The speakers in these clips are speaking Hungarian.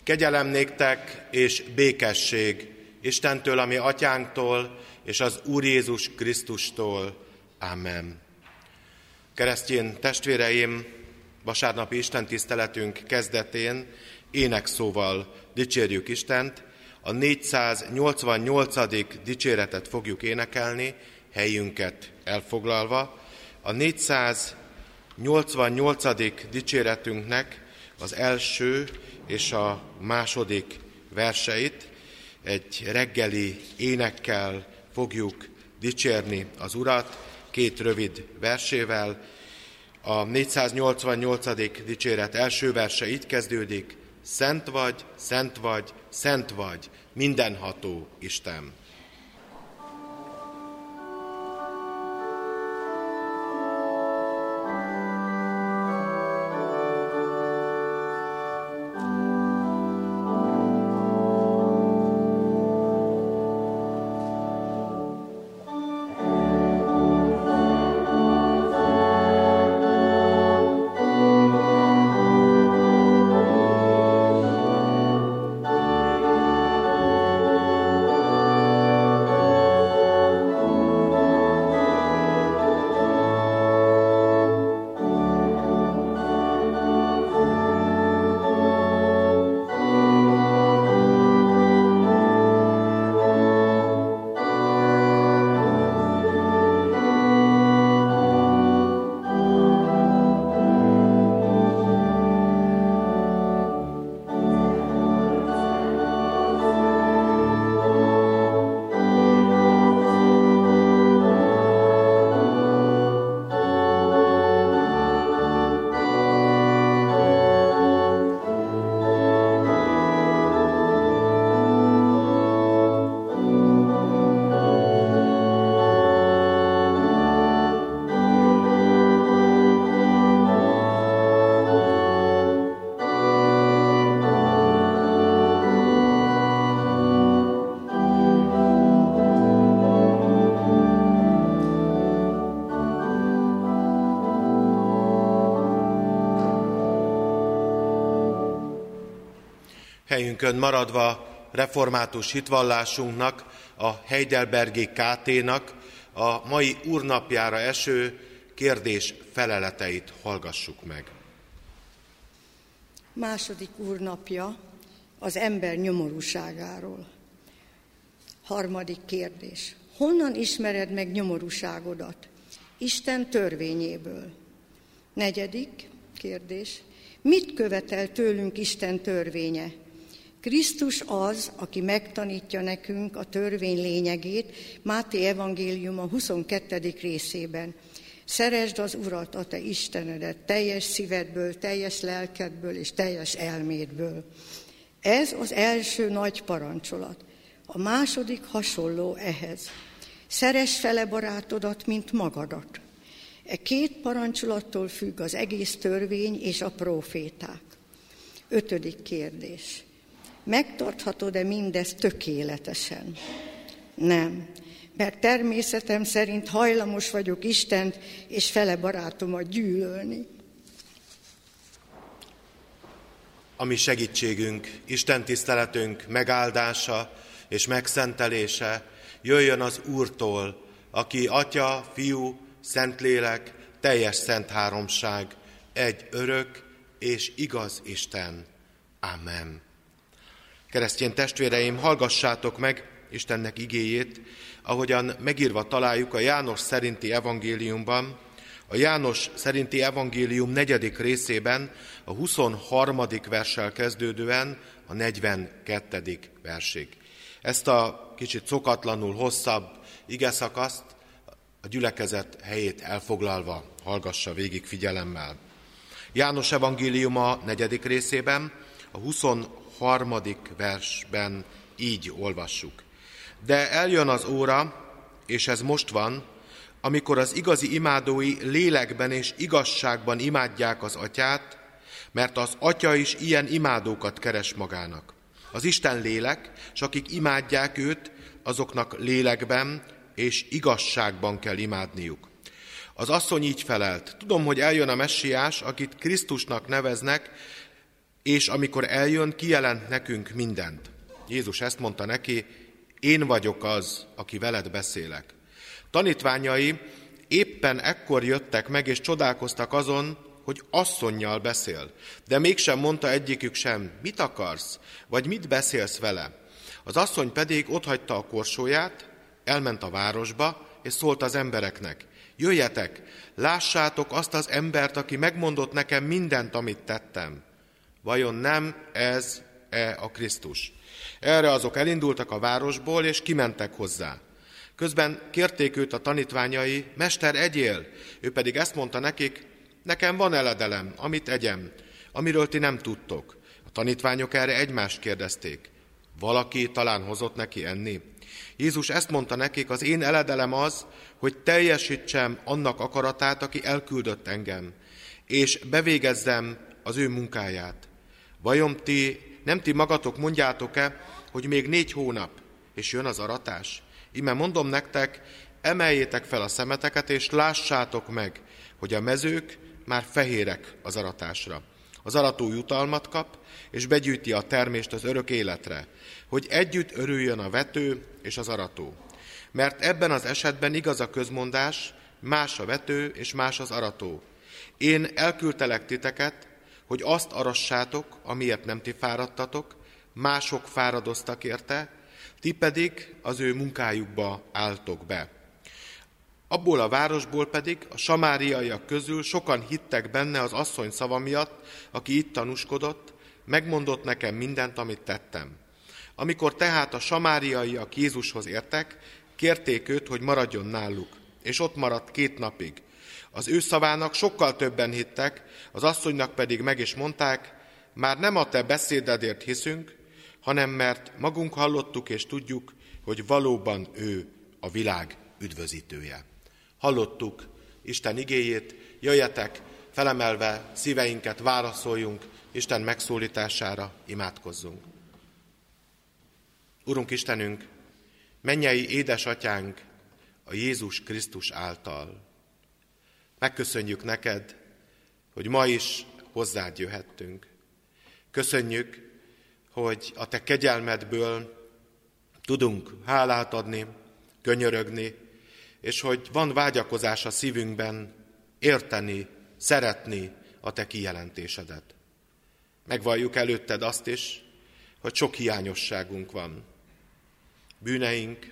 Kegyelem néktek és békesség Istentől, ami atyánktól, és az Úr Jézus Krisztustól. Amen. Keresztény testvéreim, vasárnapi istentiszteletünk kezdetén énekszóval dicsérjük Istent. A 488. dicséretet fogjuk énekelni, helyünket elfoglalva. A 488. dicséretünknek az első és a második verseit egy reggeli énekkel fogjuk dicsérni az Urat, két rövid versével. A 488. dicséret első verse így kezdődik: Szent vagy, szent vagy, szent vagy, mindenható Isten. Helyünkön maradva református hitvallásunknak, a Heidelbergi KT-nak a mai úrnapjára eső kérdés feleleteit hallgassuk meg. Második úrnapja az ember nyomorúságáról. Harmadik kérdés. Honnan ismered meg nyomorúságodat? Isten törvényéből. Negyedik kérdés. Mit követel tőlünk Isten törvénye? Krisztus az, aki megtanítja nekünk a törvény lényegét, Máté evangélium a 22. részében. Szeresd az Urat, a te Istenedet, teljes szívedből, teljes lelkedből és teljes elmédből. Ez az első nagy parancsolat. A második hasonló ehhez. Szeresd fele barátodat, mint magadat. E két parancsolattól függ az egész törvény és a próféták. 5. kérdés. Megtarthatod-e mindezt tökéletesen? Nem, mert természetem szerint hajlamos vagyok Istent és fele barátomat gyűlölni. A mi segítségünk, Isten tiszteletünk megáldása és megszentelése jöjjön az Úrtól, aki Atya, Fiú, Szentlélek, teljes szent háromság, egy örök és igaz Isten. Amen. Keresztény testvéreim, hallgassátok meg Istennek igéjét, ahogyan megírva találjuk a János szerinti evangéliumban, a János szerinti evangélium 4. részében, a 23. verssel kezdődően a 42. versig. Ezt a kicsit szokatlanul hosszabb igeszakaszt a gyülekezet helyét elfoglalva hallgassa végig figyelemmel. János evangéliuma 4. részében, a 23. versben így olvassuk. De eljön az óra, és ez most van, amikor az igazi imádói lélekben és igazságban imádják az Atyát, mert az Atya is ilyen imádókat keres magának. Az Isten lélek, s akik imádják őt, azoknak lélekben és igazságban kell imádniuk. Az asszony így felelt: tudom, hogy eljön a Messiás, akit Krisztusnak neveznek, és amikor eljön, kijelent nekünk mindent. Jézus ezt mondta neki, én vagyok az, aki veled beszélek. Tanítványai éppen ekkor jöttek meg, és csodálkoztak azon, hogy asszonnyal beszél. De mégsem mondta egyikük sem, mit akarsz, vagy mit beszélsz vele. Az asszony pedig otthagyta a korsóját, elment a városba, és szólt az embereknek, jöjjetek, lássátok azt az embert, aki megmondott nekem mindent, amit tettem. Vajon nem ez-e a Krisztus? Erre azok elindultak a városból, és kimentek hozzá. Közben kérték őt a tanítványai, Mester, egyél! Ő pedig ezt mondta nekik, nekem van eledelem, amit egyem, amiről ti nem tudtok. A tanítványok erre egymást kérdezték, valaki talán hozott neki enni? Jézus ezt mondta nekik, az én eledelem az, hogy teljesítsem annak akaratát, aki elküldött engem, és bevégezzem az ő munkáját. Vajon nem ti magatok mondjátok-e, hogy még 4 hónap, és jön az aratás? Íme mondom nektek, emeljétek fel a szemeteket, és lássátok meg, hogy a mezők már fehérek az aratásra. Az arató jutalmat kap, és begyűjti a termést az örök életre, hogy együtt örüljön a vető és az arató. Mert ebben az esetben igaz a közmondás, más a vető és más az arató. Én elküldtelek titeket, hogy azt arassátok, amiért nem ti fáradtatok, mások fáradoztak érte, ti pedig az ő munkájukba álltok be. Abból a városból pedig a samáriaiak közül sokan hittek benne az asszony szava miatt, aki itt tanúskodott, megmondott nekem mindent, amit tettem. Amikor tehát a samáriaiak Jézushoz értek, kérték őt, hogy maradjon náluk, és ott maradt 2 napig. Az ő szavának sokkal többen hittek, az asszonynak pedig meg is mondták, már nem a te beszédedért hiszünk, hanem mert magunk hallottuk és tudjuk, hogy valóban ő a világ üdvözítője. Hallottuk Isten igéjét, jöjjetek, felemelve szíveinket válaszoljunk Isten megszólítására, imádkozzunk. Urunk Istenünk, mennyei édesatyánk a Jézus Krisztus által. Megköszönjük neked, hogy ma is hozzád jöhettünk. Köszönjük, hogy a te kegyelmedből tudunk hálát adni, könyörögni, és hogy van vágyakozás a szívünkben érteni, szeretni a te kijelentésedet. Megvalljuk előtted azt is, hogy sok hiányosságunk van. Bűneink,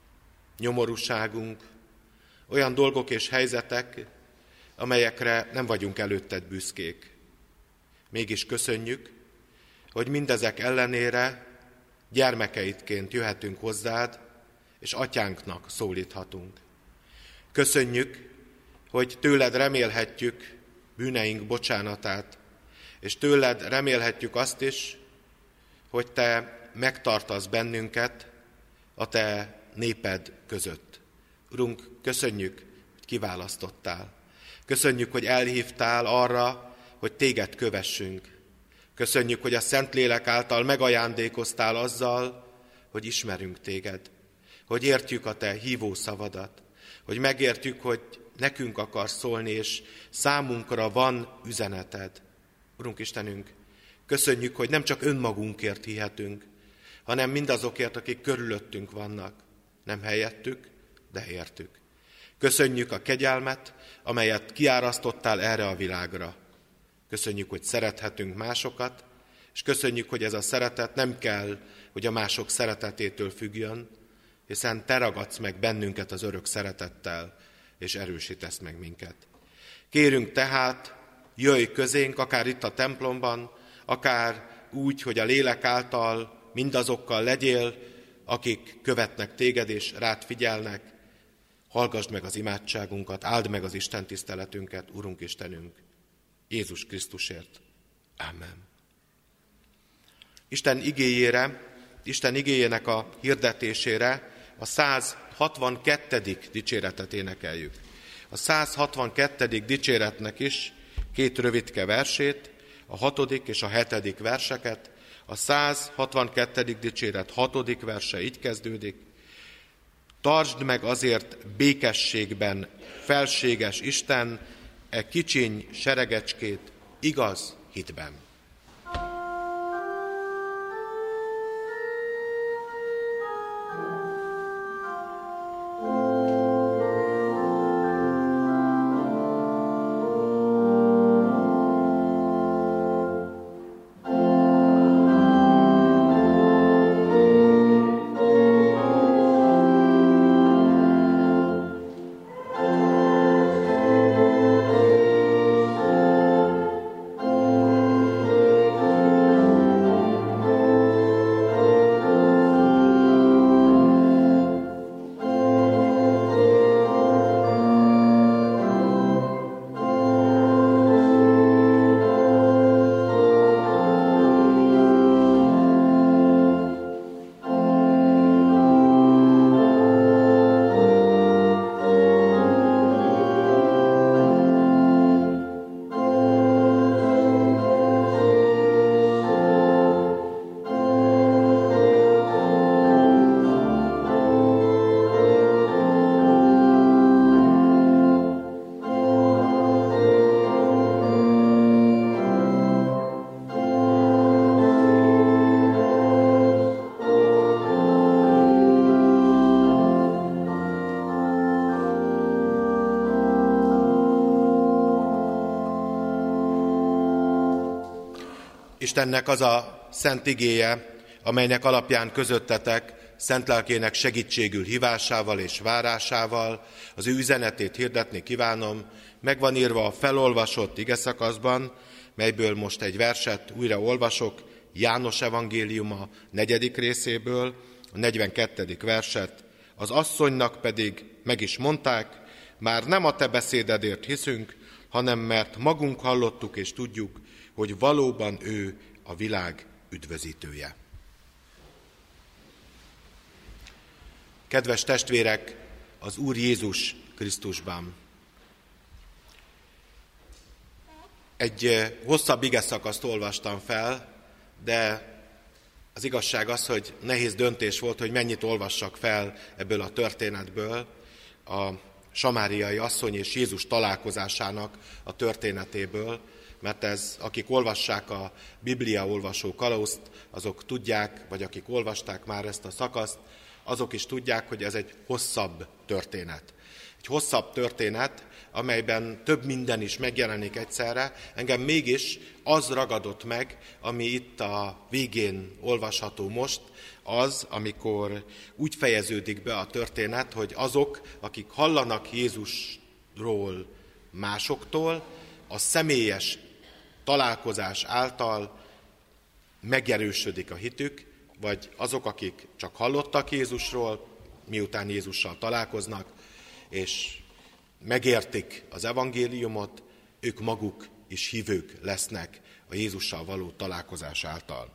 nyomorúságunk, olyan dolgok és helyzetek, amelyekre nem vagyunk előtted büszkék. Mégis köszönjük, hogy mindezek ellenére gyermekeidként jöhetünk hozzád, és atyánknak szólíthatunk. Köszönjük, hogy tőled remélhetjük bűneink bocsánatát, és tőled remélhetjük azt is, hogy te megtartasz bennünket a te néped között. Urunk, köszönjük, hogy kiválasztottál. Köszönjük, hogy elhívtál arra, hogy téged kövessünk. Köszönjük, hogy a Szentlélek által megajándékoztál azzal, hogy ismerünk téged, hogy értjük a te hívó szavadat, hogy megértjük, hogy nekünk akarsz szólni, és számunkra van üzeneted. Urunk Istenünk, köszönjük, hogy nem csak önmagunkért hihetünk, hanem mindazokért, akik körülöttünk vannak. Nem helyettük, de értük. Köszönjük a kegyelmet, amelyet kiárasztottál erre a világra. Köszönjük, hogy szerethetünk másokat, és köszönjük, hogy ez a szeretet nem kell, hogy a mások szeretetétől függjön, hiszen te ragadsz meg bennünket az örök szeretettel, és erősítesz meg minket. Kérünk tehát, jöjj közénk, akár itt a templomban, akár úgy, hogy a lélek által mindazokkal legyél, akik követnek téged és rád figyelnek. Hallgasd meg az imádságunkat, áld meg az Isten tiszteletünket, Urunk Istenünk, Jézus Krisztusért. Amen. Isten igéjének a hirdetésére a 162. dicséretet énekeljük. A 162. dicséretnek is 2 rövidke versét, a 6. és a 7. verseket. A 162. dicséret 6. verse így kezdődik. Tartsd meg azért békességben, felséges Isten, e kicsiny seregecskét igaz hitben. Istennek az a szent igéje, amelynek alapján közöttetek szent lelkének segítségül hívásával és várásával az ő üzenetét hirdetni kívánom, meg van írva a felolvasott igeszakaszban, melyből most egy verset újra olvasok, János evangéliuma 4. részéből, a 42. verset. Az asszonynak pedig meg is mondták, már nem a te beszédedért hiszünk, hanem mert magunk hallottuk és tudjuk, hogy valóban ő a világ üdvözítője. Kedves testvérek, az Úr Jézus Krisztusban. Egy hosszabb igeszakaszt olvastam fel, de az igazság az, hogy nehéz döntés volt, hogy mennyit olvassak fel ebből a történetből, a samáriai asszony és Jézus találkozásának a történetéből, mert ez, akik olvassák a Biblia olvasó kalauzt, azok tudják, vagy akik olvasták már ezt a szakaszt, azok is tudják, hogy ez egy hosszabb történet. Egy hosszabb történet, amelyben több minden is megjelenik egyszerre, engem mégis az ragadott meg, ami itt a végén olvasható most, az, amikor úgy fejeződik be a történet, hogy azok, akik hallanak Jézusról másoktól, a személyes találkozás által megerősödik a hitük, vagy azok, akik csak hallottak Jézusról, miután Jézussal találkoznak, és megértik az evangéliumot, ők maguk is hívők lesznek a Jézussal való találkozás által.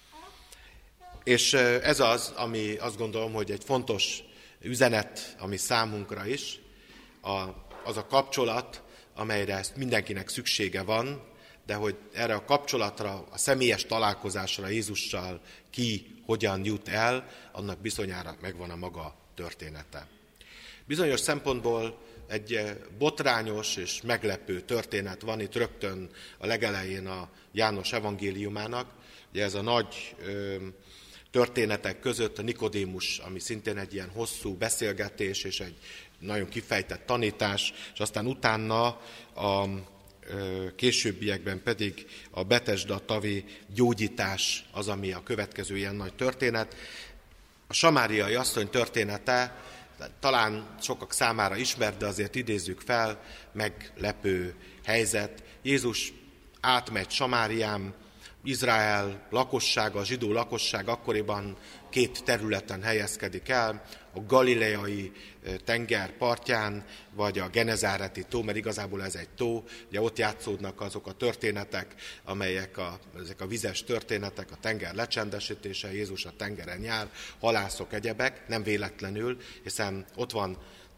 És ez az, ami azt gondolom, hogy egy fontos üzenet, ami számunkra is, az a kapcsolat, amelyre ezt mindenkinek szüksége van, de hogy erre a kapcsolatra, a személyes találkozásra Jézussal ki hogyan jut el, annak bizonyára megvan a maga története. Bizonyos szempontból egy botrányos és meglepő történet van itt rögtön a legelején a János evangéliumának. Ugye ez a nagy történetek között a Nikodémus, ami szintén egy ilyen hosszú beszélgetés és egy nagyon kifejtett tanítás, és aztán utána a későbbiekben pedig a Betesda tavi gyógyítás az, ami a következő ilyen nagy történet. A samáriai asszony története talán sokak számára ismert, de azért idézzük fel, meglepő helyzet. Jézus átmegy Samárián, Izrael lakossága, a zsidó lakosság akkoriban 2 területen helyezkedik el, a galileai tenger partján, vagy a genezáreti tó, mert igazából ez egy tó, ugye ott játszódnak azok a történetek, amelyek ezek a vizes történetek, a tenger lecsendesítése, Jézus a tengeren jár, halászok, egyebek, nem véletlenül, hiszen ott van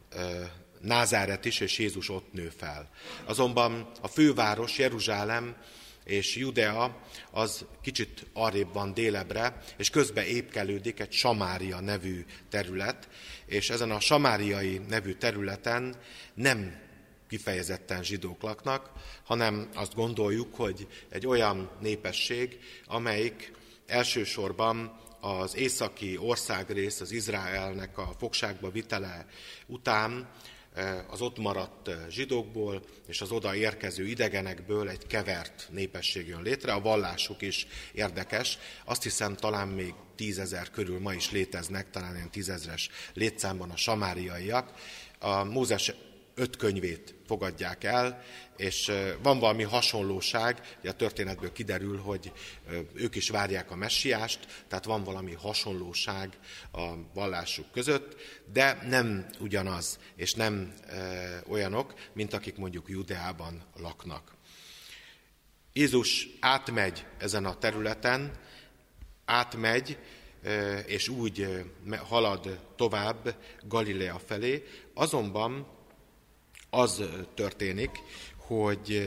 Názáret is, és Jézus ott nő fel. Azonban a főváros, Jeruzsálem és Judea az kicsit arrébb van délebre, és közben épkelődik egy Samária nevű terület, és ezen a samáriai nevű területen nem kifejezetten zsidók laknak, hanem azt gondoljuk, hogy egy olyan népesség, amelyik elsősorban az északi országrész, az Izraelnek a fogságba vitele után az ott maradt zsidókból és az oda érkező idegenekből egy kevert népesség jön létre. A vallásuk is érdekes. Azt hiszem, talán még 10 000 körül ma is léteznek, talán ilyen 10 000-es létszámban a samáriaiak. A Mózes 5 könyvét fogadják el, és van valami hasonlóság, a történetből kiderül, hogy ők is várják a messiást, tehát van valami hasonlóság a vallásuk között, de nem ugyanaz, és nem olyanok, mint akik mondjuk Judeában laknak. Jézus átmegy ezen a területen, és úgy halad tovább Galilea felé, azonban az történik, hogy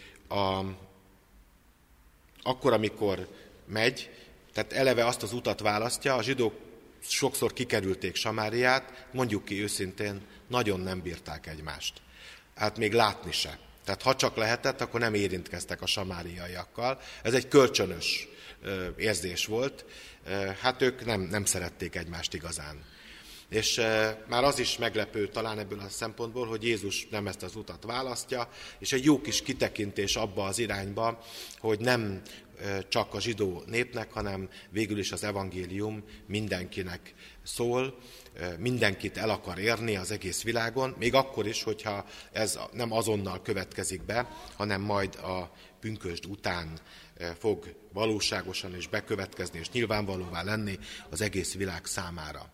akkor, amikor megy, tehát eleve azt az utat választja, a zsidók sokszor kikerülték Samáriát, mondjuk ki őszintén, nagyon nem bírták egymást. Hát még látni se. Tehát ha csak lehetett, akkor nem érintkeztek a samáriaiakkal. Ez egy kölcsönös érzés volt, hát ők nem szerették egymást igazán. És már az is meglepő talán ebből a szempontból, hogy Jézus nem ezt az utat választja, és egy jó kis kitekintés abba az irányba, hogy nem csak a zsidó népnek, hanem végül is az evangélium mindenkinek szól, mindenkit el akar érni az egész világon, még akkor is, hogyha ez nem azonnal következik be, hanem majd a pünkösd után fog valóságosan is bekövetkezni, és nyilvánvalóvá lenni az egész világ számára.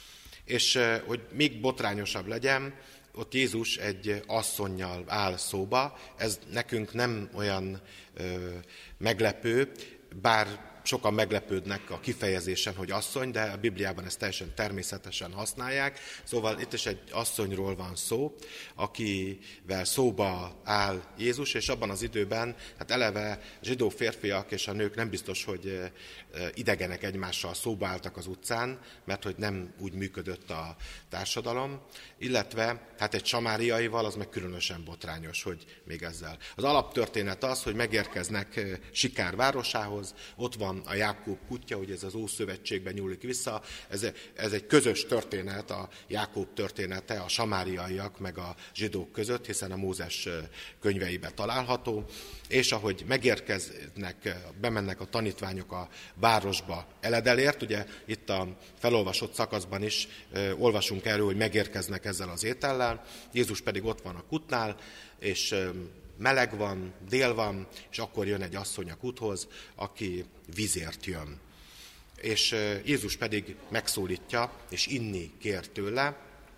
És hogy még botrányosabb legyen, ott Jézus egy asszonnyal áll szóba, ez nekünk nem olyan meglepő, bár sokan meglepődnek a kifejezésen, hogy asszony, de a Bibliában ezt teljesen természetesen használják. Szóval itt is egy asszonyról van szó, akivel szóba áll Jézus, és abban az időben, hát eleve zsidó férfiak és a nők nem biztos, hogy idegenek egymással szóba álltak az utcán, mert hogy nem úgy működött a társadalom, illetve hát egy samáriaival az meg különösen botrányos, hogy még ezzel. Az alaptörténet az, hogy megérkeznek Sikár városához, ott van a Jákób kutya, hogy ez az Ószövetségben nyúlik vissza, ez egy közös történet, a Jákób története a samáriaiak meg a zsidók között, hiszen a Mózes könyveiben található, és ahogy megérkeznek, bemennek a tanítványok a városba Eledelért, ugye itt a felolvasott szakaszban is olvasunk erről, hogy megérkeznek ezzel az étellel, Jézus pedig ott van a kútnál, és meleg van, dél van, és akkor jön egy asszony a kúthoz, aki vízért jön. És Jézus pedig megszólítja, és inni kér tőle,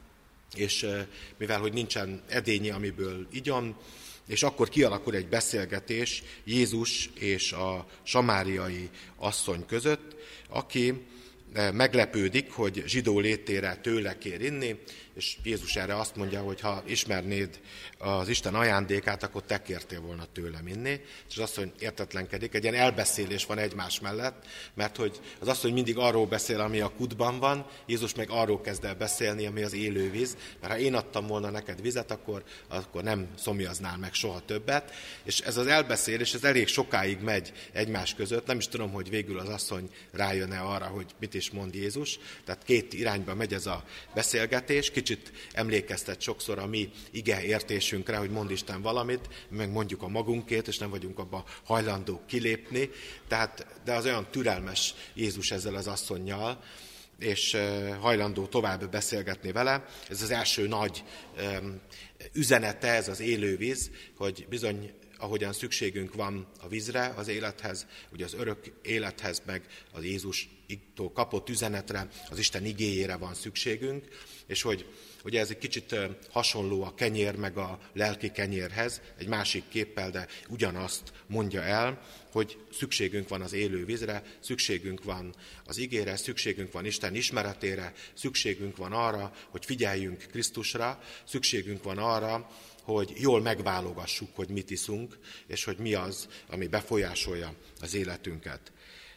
és mivel hogy nincsen edényi, amiből igyon, és akkor kialakul egy beszélgetés Jézus és a samáriai asszony között, aki meglepődik, hogy zsidó létére tőle kér inni, és Jézus erre azt mondja, hogy ha ismernéd az Isten ajándékát, akkor te kértél volna tőlem inni. És az asszony értetlenkedik, egy ilyen elbeszélés van egymás mellett, mert hogy az asszony mindig arról beszél, ami a kútban van, Jézus meg arról kezd el beszélni, ami az élő víz, mert ha én adtam volna neked vizet, akkor nem szomjaznál meg soha többet. És ez az elbeszélés, ez elég sokáig megy egymás között, nem is tudom, hogy végül az asszony rájön-e arra, hogy mit is mond Jézus, tehát két irányba megy ez a beszélgetés, kicsit emlékeztet sokszor a mi ige értésünkre, hogy mond Isten valamit, meg mondjuk a magunkét, és nem vagyunk abban hajlandók kilépni, de az olyan türelmes Jézus ezzel az asszonnyal, és hajlandó tovább beszélgetni vele. Ez az első nagy üzenete, ez az élő víz, hogy bizony, ahogyan szükségünk van a vízre, az élethez, ugye az örök élethez, meg az Jézustól kapott üzenetre, az Isten igéjére van szükségünk, és hogy ugye ez egy kicsit hasonló a kenyér meg a lelki kenyérhez, egy másik képpel, de ugyanazt mondja el, hogy szükségünk van az élő vízre, szükségünk van az igére, szükségünk van Isten ismeretére, szükségünk van arra, hogy figyeljünk Krisztusra, szükségünk van arra, hogy jól megválogassuk, hogy mit iszunk, és hogy mi az, ami befolyásolja az életünket.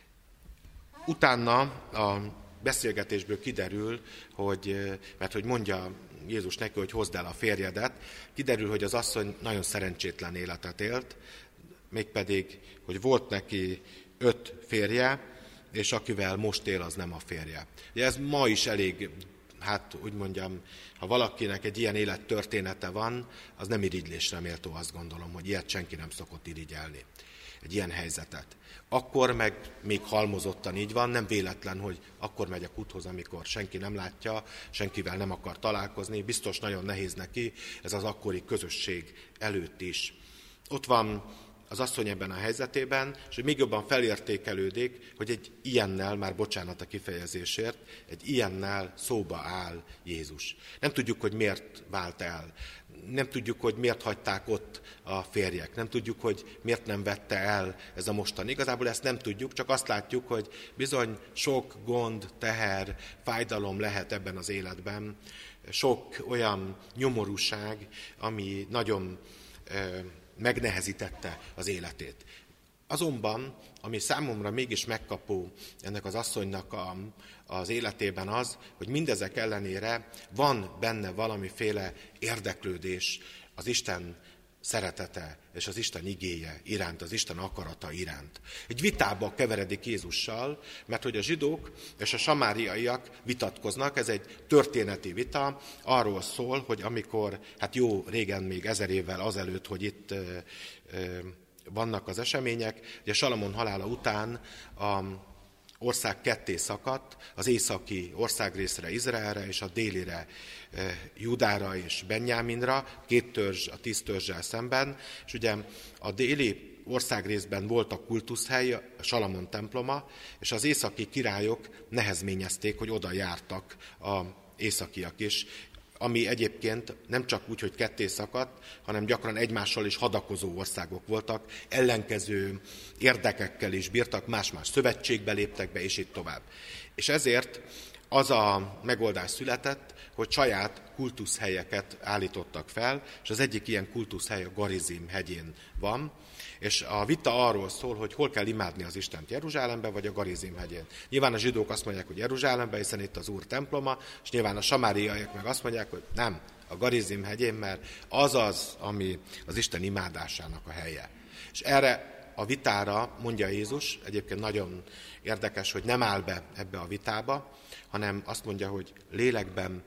Utána a beszélgetésből kiderül, mert hogy mondja Jézus neki, hogy hozd el a férjedet, kiderül, hogy az asszony nagyon szerencsétlen életet élt, mégpedig, hogy volt neki 5 férje, és akivel most él, az nem a férje. Ugye ez ma is elég, úgy mondjam, ha valakinek egy ilyen élettörténete van, az nem irigylésre méltó, azt gondolom, hogy ilyet senki nem szokott irigyelni, egy ilyen helyzetet. Akkor meg még halmozottan így van, nem véletlen, hogy akkor megy a kúthoz, amikor senki nem látja, senkivel nem akar találkozni, biztos nagyon nehéz neki, ez az akkori közösség előtt is. Ott van az asszony ebben a helyzetében, és hogy még jobban felértékelődik, hogy egy ilyennel, már bocsánat a kifejezésért, egy ilyennel szóba áll Jézus. Nem tudjuk, hogy miért vált el. Nem tudjuk, hogy miért hagyták ott a férjek. Nem tudjuk, hogy miért nem vette el ez a mostani. Igazából ezt nem tudjuk, csak azt látjuk, hogy bizony sok gond, teher, fájdalom lehet ebben az életben. Sok olyan nyomorúság, ami nagyon megnehezítette az életét. Azonban, ami számomra mégis megkapó ennek az asszonynak az életében az, hogy mindezek ellenére van benne valamiféle érdeklődés az Isten szeretete és az Isten igéje iránt, az Isten akarata iránt. Egy vitába keveredik Jézussal, mert hogy a zsidók és a samáriaiak vitatkoznak, ez egy történeti vita, arról szól, hogy amikor, hát jó régen, még 1000 évvel azelőtt, hogy itt vannak az események, ugye Salamon halála után a ország ketté szakadt, az északi országrészre, Izraelre, és a délire, Judára és Benjáminra, 2 törzs a 10 törzsel szemben, és ugye a déli országrészben volt a kultuszhely, a Salamon temploma, és az északi királyok nehezményezték, hogy oda jártak az északiak is, ami egyébként nem csak úgy, hogy ketté szakadt, hanem gyakran egymással is hadakozó országok voltak, ellenkező érdekekkel is bírtak, más-más szövetségbe léptek be, és így tovább. És ezért az a megoldás született, hogy saját kultuszhelyeket állítottak fel, és az egyik ilyen kultuszhely a Garizim hegyén van, és a vita arról szól, hogy hol kell imádni az Istent, Jeruzsálemben vagy a Garizim hegyén. Nyilván a zsidók azt mondják, hogy Jeruzsálemben, hiszen itt az Úr temploma, és nyilván a samáriaiak meg azt mondják, hogy nem, a Garizim hegyén, mert az, ami az Isten imádásának a helye. És erre a vitára mondja Jézus, egyébként nagyon érdekes, hogy nem áll be ebbe a vitába, hanem azt mondja, hogy lélekben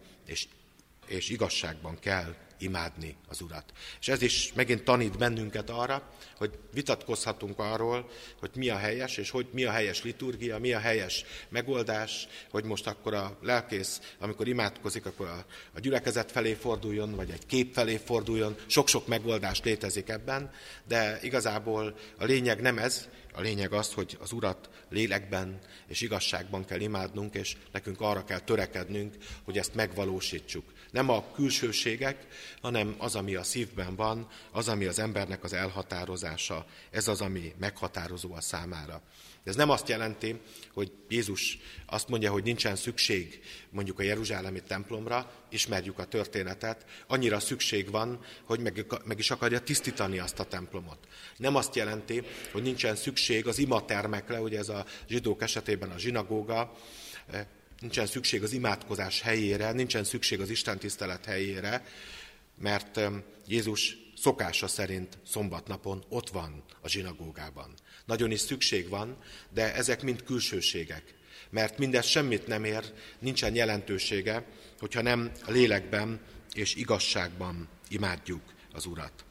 és igazságban kell imádni az Urat. És ez is megint tanít bennünket arra, hogy vitatkozhatunk arról, hogy mi a helyes, és hogy mi a helyes liturgia, mi a helyes megoldás, hogy most akkor a lelkész, amikor imádkozik, akkor a gyülekezet felé forduljon, vagy egy kép felé forduljon. Sok-sok megoldás létezik ebben, de igazából a lényeg nem ez, a lényeg az, hogy az Urat lélekben és igazságban kell imádnunk, és nekünk arra kell törekednünk, hogy ezt megvalósítsuk. Nem a külsőségek, hanem az, ami a szívben van, az, ami az embernek az elhatározása, ez az, ami meghatározó a számára. Ez nem azt jelenti, hogy Jézus azt mondja, hogy nincsen szükség mondjuk a jeruzsálemi templomra, ismerjük a történetet, annyira szükség van, hogy meg is akarja tisztítani azt a templomot. Nem azt jelenti, hogy nincsen szükség az imatermekre, ugye ez a zsidók esetében a zsinagóga, nincsen szükség az imádkozás helyére, nincsen szükség az istentisztelet helyére, mert Jézus szokása szerint szombatnapon ott van a zsinagógában. Nagyon is szükség van, de ezek mind külsőségek, mert mindez semmit nem ér, nincsen jelentősége, hogyha nem a lélekben és igazságban imádjuk az Urat.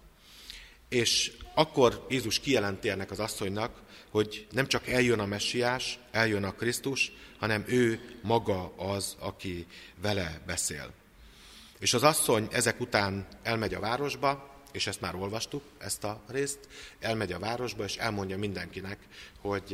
És akkor Jézus kijelenti ennek az asszonynak, hogy nem csak eljön a Messiás, eljön a Krisztus, hanem ő maga az, aki vele beszél. És az asszony ezek után elmegy a városba, és ezt már olvastuk, ezt a részt, elmegy a városba, és elmondja mindenkinek, hogy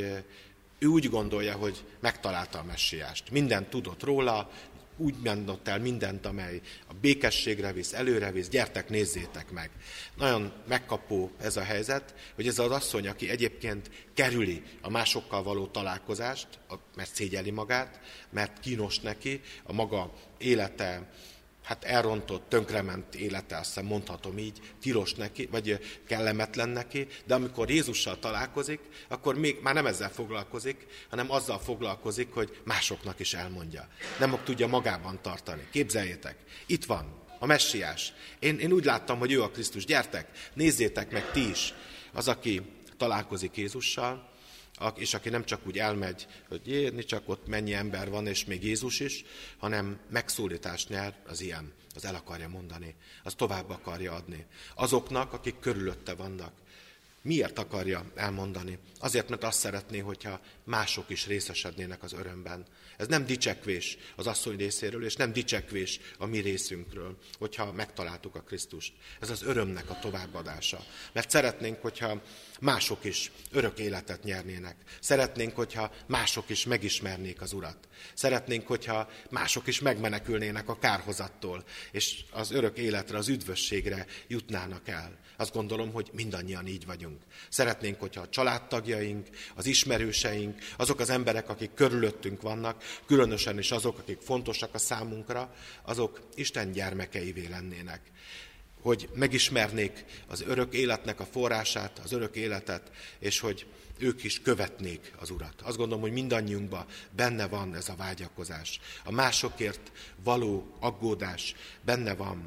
ő úgy gondolja, hogy megtalálta a Messiást. Mindent tudott róla, úgy mondott el mindent, amely a békességre visz, előre visz, gyertek, nézzétek meg. Nagyon megkapó ez a helyzet, hogy ez az asszony, aki egyébként kerüli a másokkal való találkozást, mert szégyeli magát, mert kínos neki, a maga élete, hát elrontott, tönkrement élete, azt hiszem mondhatom így, tilos neki, vagy kellemetlen neki, de amikor Jézussal találkozik, akkor még már nem ezzel foglalkozik, hanem azzal foglalkozik, hogy másoknak is elmondja. Nem tudja magában tartani. Képzeljétek, itt van a Messiás. Én úgy láttam, hogy ő a Krisztus. Gyertek, nézzétek meg ti is. Az, aki találkozik Jézussal, és aki nem csak úgy elmegy, hogy érni, csak ott mennyi ember van, és még Jézus is, hanem megszólítást nyer, az ilyen, az el akarja mondani, az tovább akarja adni. Azoknak, akik körülötte vannak. Miért akarja elmondani? Azért, mert azt szeretné, hogyha mások is részesednének az örömben. Ez nem dicsekvés az asszony részéről, és nem dicsekvés a mi részünkről, hogyha megtaláltuk a Krisztust. Ez az örömnek a továbbadása. Mert szeretnénk, hogyha mások is örök életet nyernének. Szeretnénk, hogyha mások is megismernék az Urat. Szeretnénk, hogyha mások is megmenekülnének a kárhozattól, és az örök életre, az üdvösségre jutnának el. Azt gondolom, hogy mindannyian így vagyunk. Szeretnénk, hogyha a családtagjaink, az ismerőseink, azok az emberek, akik körülöttünk vannak, különösen is azok, akik fontosak a számunkra, azok Isten gyermekeivé lennének. Hogy megismernék az örök életnek a forrását, az örök életet, és hogy ők is követnék az Urat. Azt gondolom, hogy mindannyiunkban benne van ez a vágyakozás. A másokért való aggódás benne van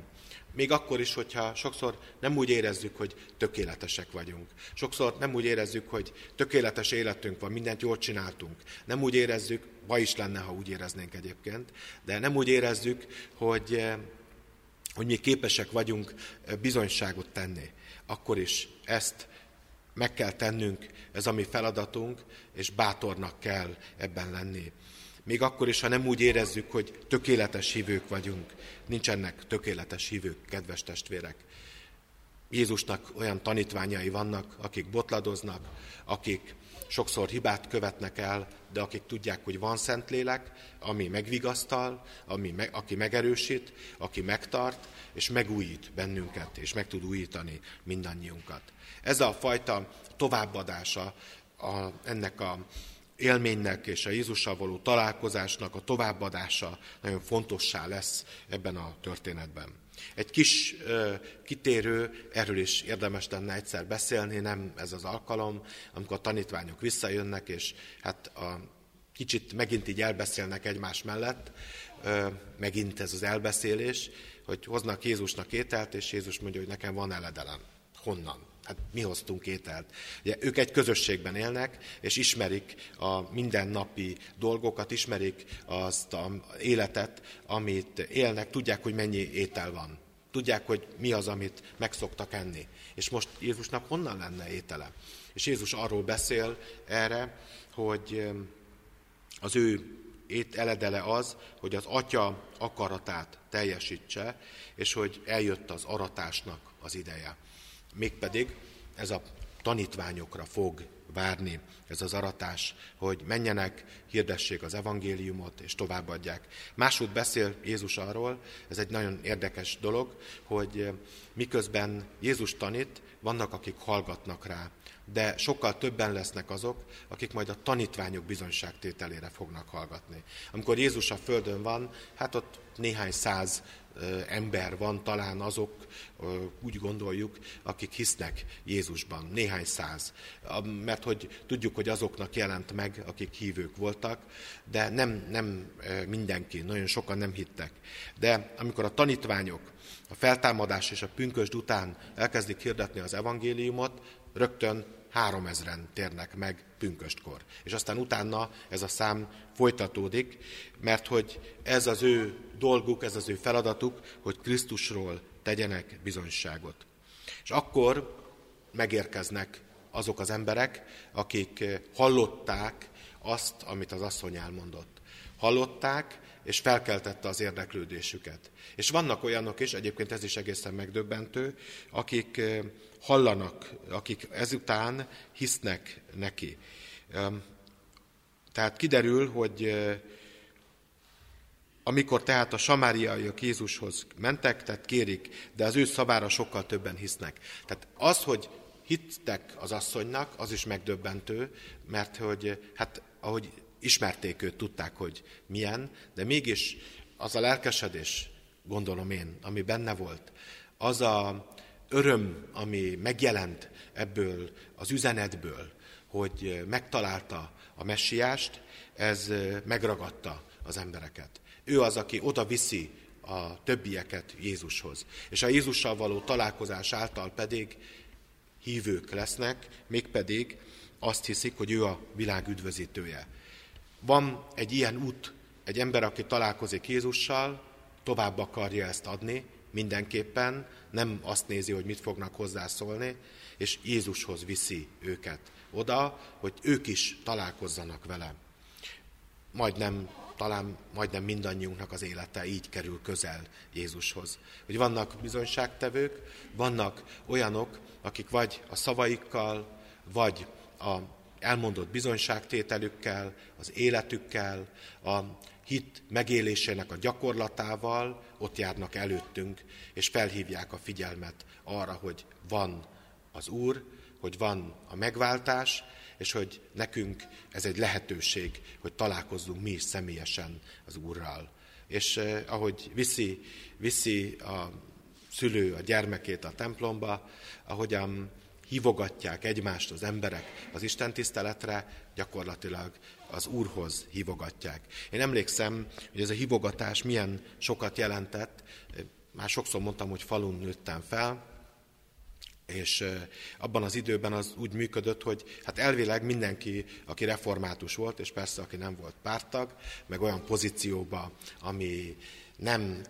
Még akkor is, hogyha sokszor nem úgy érezzük, hogy tökéletesek vagyunk. Sokszor nem úgy érezzük, hogy tökéletes életünk van, mindent jól csináltunk. Nem úgy érezzük, baj is lenne, ha úgy éreznénk egyébként, de nem úgy érezzük, hogy mi képesek vagyunk bizonyságot tenni. Akkor is ezt meg kell tennünk, ez a mi feladatunk, és bátornak kell ebben lenni. Még akkor is, ha nem úgy érezzük, hogy tökéletes hívők vagyunk. Nincsenek tökéletes hívők, kedves testvérek. Jézusnak olyan tanítványai vannak, akik botladoznak, akik sokszor hibát követnek el, de akik tudják, hogy van Szentlélek, ami megvigasztal, aki megerősít, aki megtart, és megújít bennünket, és meg tud újítani mindannyiunkat. Ez a fajta továbbadása ennek a élménynek és a Jézussal való találkozásnak a továbbadása nagyon fontossá lesz ebben a történetben. Egy kis kitérő, erről is érdemes lenne egyszer beszélni, nem ez az alkalom, amikor a tanítványok visszajönnek, és hát kicsit megint így elbeszélnek egymás mellett, megint ez az elbeszélés, hogy hoznak Jézusnak ételt, és Jézus mondja, hogy nekem van eledelem. Honnan? Hát mi hoztunk ételt. Ugye, ők egy közösségben élnek, és ismerik a mindennapi dolgokat, ismerik azt az életet, amit élnek, tudják, hogy mennyi étel van. Tudják, hogy mi az, amit meg szoktak enni. És most Jézusnak honnan lenne étele? És Jézus arról beszél erre, hogy az ő eledele az, hogy az Atya akaratát teljesítse, és hogy eljött az aratásnak az ideje. Mégpedig ez a tanítványokra fog várni, ez az aratás, hogy menjenek, hirdessék az evangéliumot, és továbbadják. Máshogy beszél Jézus arról, ez egy nagyon érdekes dolog, hogy miközben Jézus tanít, vannak, akik hallgatnak rá, de sokkal többen lesznek azok, akik majd a tanítványok bizonyságtételére fognak hallgatni. Amikor Jézus a földön van, hát ott néhány száz ember van, talán azok, úgy gondoljuk, akik hisznek Jézusban, néhány száz. Mert hogy tudjuk, hogy azoknak jelent meg, akik hívők voltak, de nem mindenki, nagyon sokan nem hittek. De amikor a tanítványok a feltámadás és a pünkösd után elkezdik hirdetni az evangéliumot, rögtön 3000-en térnek meg pünköstkor. És aztán utána ez a szám folytatódik, mert hogy ez az ő dolguk, ez az ő feladatuk, hogy Krisztusról tegyenek bizonyságot. És akkor megérkeznek azok az emberek, akik hallották azt, amit az asszony elmondott. Hallották, és felkeltette az érdeklődésüket. És vannak olyanok is, egyébként ez is egészen megdöbbentő, akik hallanak, akik ezután hisznek neki. Tehát kiderül, hogy amikor tehát a samáriaiak Jézushoz mentek, tehát kérik, de az ő szavára sokkal többen hisznek. Tehát az, hogy hittek az asszonynak, az is megdöbbentő, mert hogy, hát ahogy ismerték őt, tudták, hogy milyen, de mégis az a lelkesedés, gondolom én, ami benne volt, az a öröm, ami megjelent ebből az üzenetből, hogy megtalálta a messiást, ez megragadta az embereket. Ő az, aki oda viszi a többieket Jézushoz. És a Jézussal való találkozás által pedig hívők lesznek, mégpedig azt hiszik, hogy ő a világ üdvözítője. Van egy ilyen út, egy ember, aki találkozik Jézussal, tovább akarja ezt adni, mindenképpen, nem azt nézi, hogy mit fognak hozzászólni, és Jézushoz viszi őket oda, hogy ők is találkozzanak vele. Talán majdnem mindannyiunknak az élete így kerül közel Jézushoz. Hogy vannak bizonyságtevők, vannak olyanok, akik vagy a szavaikkal, vagy a elmondott bizonyságtételükkel, az életükkel, a hit megélésének a gyakorlatával ott járnak előttünk, és felhívják a figyelmet arra, hogy van az Úr, hogy van a megváltás, és hogy nekünk ez egy lehetőség, hogy találkozzunk mi is személyesen az Úrral. És ahogy viszi a szülő a gyermekét a templomba, ahogyan hívogatják egymást az emberek az istentiszteletre, gyakorlatilag az Úrhoz hívogatják. Én emlékszem, hogy ez a hívogatás milyen sokat jelentett. már sokszor mondtam, hogy falun nőttem fel, és abban az időben az úgy működött, hogy hát elvileg mindenki, aki református volt, és persze aki nem volt párttag, meg olyan pozícióba, ami nem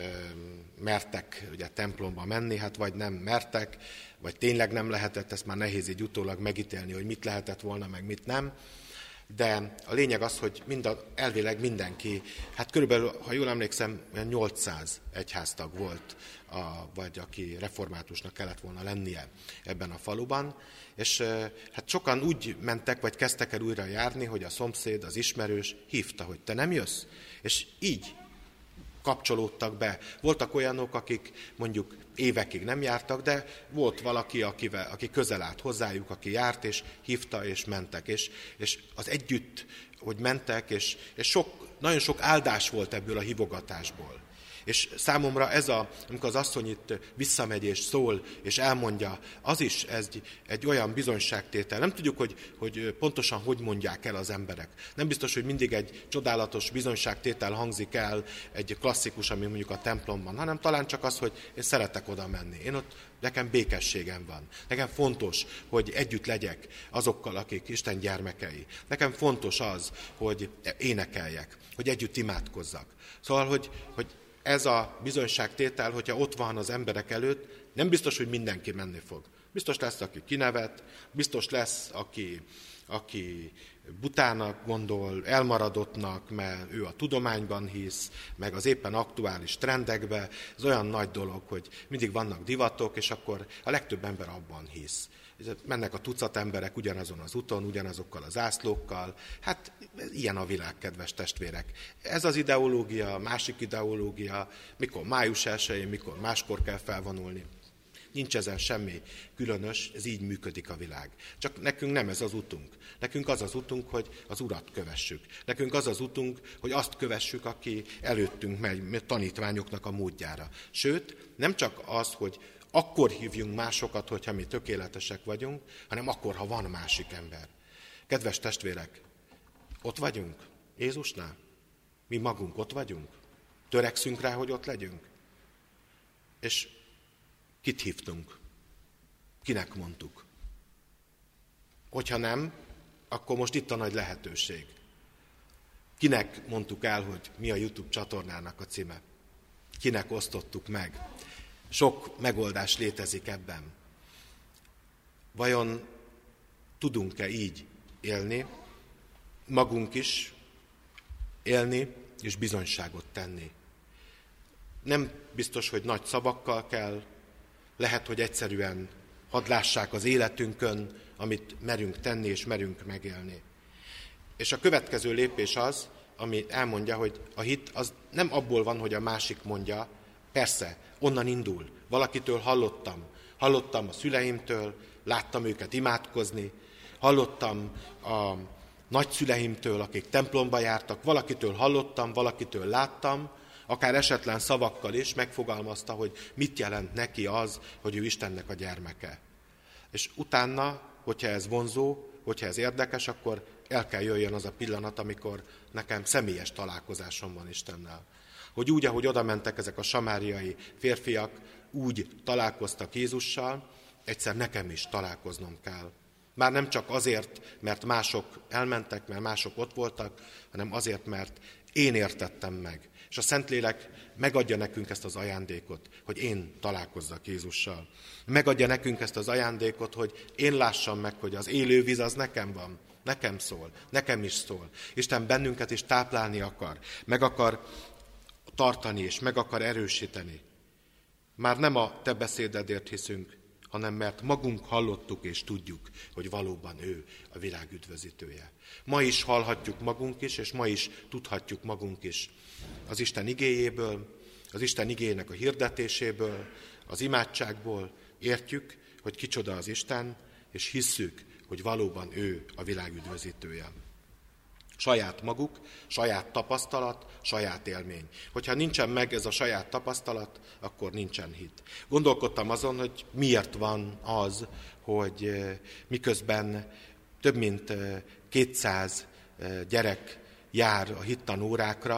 mertek ugye templomba menni, hát vagy nem mertek, vagy tényleg nem lehetett, ezt már nehéz így utólag megítélni, hogy mit lehetett volna, meg mit nem. De a lényeg az, hogy elvileg mindenki, hát körülbelül, ha jól emlékszem, 800 egyháztag volt, vagy aki reformátusnak kellett volna lennie ebben a faluban, és hát sokan úgy mentek, vagy kezdtek el újra járni, hogy a szomszéd, az ismerős hívta, hogy te nem jössz, és így kapcsolódtak be. Voltak olyanok, akik mondjuk évekig nem jártak, de volt valaki, aki közel állt hozzájuk, aki járt, és hívta, és mentek. És az együtt, hogy mentek, és nagyon sok áldás volt ebből a hívogatásból. És számomra amikor az asszony itt visszamegy és szól, és elmondja, az is egy olyan bizonyságtétel. Nem tudjuk, hogy pontosan hogy mondják el az emberek. Nem biztos, hogy mindig egy csodálatos bizonyságtétel hangzik el, egy klasszikus, ami mondjuk a templomban, hanem talán csak az, hogy én szeretek oda menni. Nekem békességem van. Nekem fontos, hogy együtt legyek azokkal, akik Isten gyermekei. Nekem fontos az, hogy énekeljek, hogy együtt imádkozzak. Szóval, hogy ez a bizonyságtétel, hogyha ott van az emberek előtt, nem biztos, hogy mindenki menni fog. Biztos lesz, aki kinevet, biztos lesz, aki butának gondol, elmaradottnak, mert ő a tudományban hisz, meg az éppen aktuális trendekbe. Ez olyan nagy dolog, hogy mindig vannak divatok, és akkor a legtöbb ember abban hisz. Mennek a tucat emberek ugyanazon az úton, ugyanazokkal az zászlókkal. Hát ilyen a világ, kedves testvérek. Ez az ideológia, másik ideológia, mikor május 1-én, mikor máskor kell felvonulni. Nincs ezen semmi különös, ez így működik a világ. Csak nekünk nem ez az utunk. Nekünk az az utunk, hogy az Urat kövessük. Nekünk az az utunk, hogy azt kövessük, aki előttünk megy, tanítványoknak a módjára. Sőt, nem csak az, hogy akkor hívjunk másokat, hogyha mi tökéletesek vagyunk, hanem akkor, ha van másik ember. Kedves testvérek, ott vagyunk Jézusnál? Mi magunk ott vagyunk? Törekszünk rá, hogy ott legyünk? És kit hívtunk? Kinek mondtuk? Hogyha nem, akkor most itt a nagy lehetőség. Kinek mondtuk el, hogy mi a YouTube csatornának a címe? Kinek osztottuk meg? Sok megoldás létezik ebben. Vajon tudunk-e így élni, magunk is élni és bizonyságot tenni? Nem biztos, hogy nagy szavakkal kell, lehet, hogy egyszerűen hadd lássák az életünkön, amit merünk tenni és merünk megélni. És a következő lépés az, ami elmondja, hogy a hit az nem abból van, hogy a másik mondja, persze, onnan indul. Valakitől hallottam a szüleimtől, láttam őket imádkozni, hallottam a nagyszüleimtől, akik templomba jártak, valakitől hallottam, valakitől láttam, akár esetlen szavakkal is megfogalmazta, hogy mit jelent neki az, hogy ő Istennek a gyermeke. És utána, hogyha ez vonzó, hogyha ez érdekes, akkor el kell jöjjön az a pillanat, amikor nekem személyes találkozásom van Istennel. Hogy úgy, ahogy oda mentek ezek a samáriai férfiak, úgy találkoztak Jézussal, egyszer nekem is találkoznom kell. Már nem csak azért, mert mások elmentek, mert mások ott voltak, hanem azért, mert én értettem meg. És a Szentlélek megadja nekünk ezt az ajándékot, hogy én találkozzak Jézussal. Megadja nekünk ezt az ajándékot, hogy én lássam meg, hogy az élő víz az nekem van, nekem szól, nekem is szól. Isten bennünket is táplálni akar, meg akar tartani és meg akar erősíteni. Már nem a te beszédedért hiszünk, hanem mert magunk hallottuk és tudjuk, hogy valóban ő a világ üdvözítője. Ma is hallhatjuk magunk is, és ma is tudhatjuk magunk is az Isten igéjéből, az Isten igéjének a hirdetéséből, az imádságból értjük, hogy kicsoda az Isten, és hisszük, hogy valóban ő a világ üdvözítője. Saját maguk, saját tapasztalat, saját élmény. Hogyha nincsen meg ez a saját tapasztalat, akkor nincsen hit. Gondolkodtam azon, hogy miért van az, hogy miközben több mint 200 gyerek jár a hittanórákra,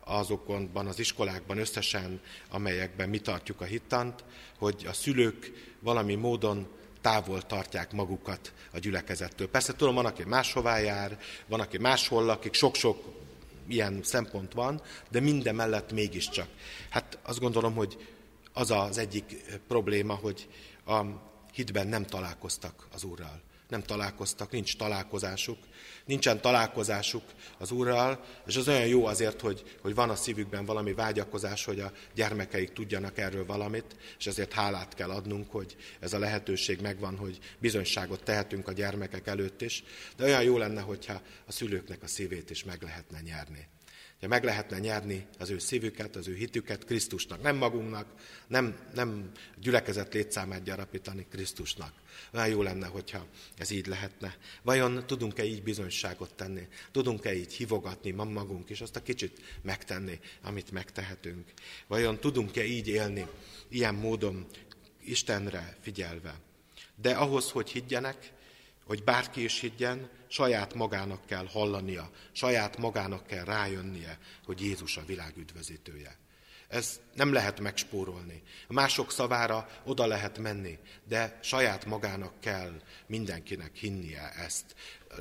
azokban az iskolákban összesen, amelyekben mi tartjuk a hittant, hogy a szülők valami módon távol tartják magukat a gyülekezettől. Persze tudom, van, aki máshová jár, van, aki máshol lakik, sok-sok ilyen szempont van, de minden mellett mégiscsak. Hát azt gondolom, hogy az az egyik probléma, hogy a hitben nem találkoztak az Úrral. Nem találkoztak, nincs találkozásuk, nincsen találkozásuk az Úrral, és az olyan jó azért, hogy van a szívükben valami vágyakozás, hogy a gyermekeik tudjanak erről valamit, és ezért hálát kell adnunk, hogy ez a lehetőség megvan, hogy bizonyságot tehetünk a gyermekek előtt is, de olyan jó lenne, hogyha a szülőknek a szívét is meg lehetne nyerni. Meg lehetne nyerni az ő szívüket, az ő hitüket Krisztusnak, nem magunknak, nem gyülekezet létszámát gyarapítani Krisztusnak. Olyan jó lenne, hogyha ez így lehetne. Vajon tudunk-e így bizonyságot tenni? Tudunk-e így hívogatni magunk is, azt a kicsit megtenni, amit megtehetünk? Vajon tudunk-e így élni, ilyen módon Istenre figyelve? De ahhoz, hogy higgyenek, hogy bárki is higgyen, saját magának kell hallania, saját magának kell rájönnie, hogy Jézus a világ üdvözítője. Ez nem lehet megspórolni. A mások szavára oda lehet menni, de saját magának kell mindenkinek hinnie ezt.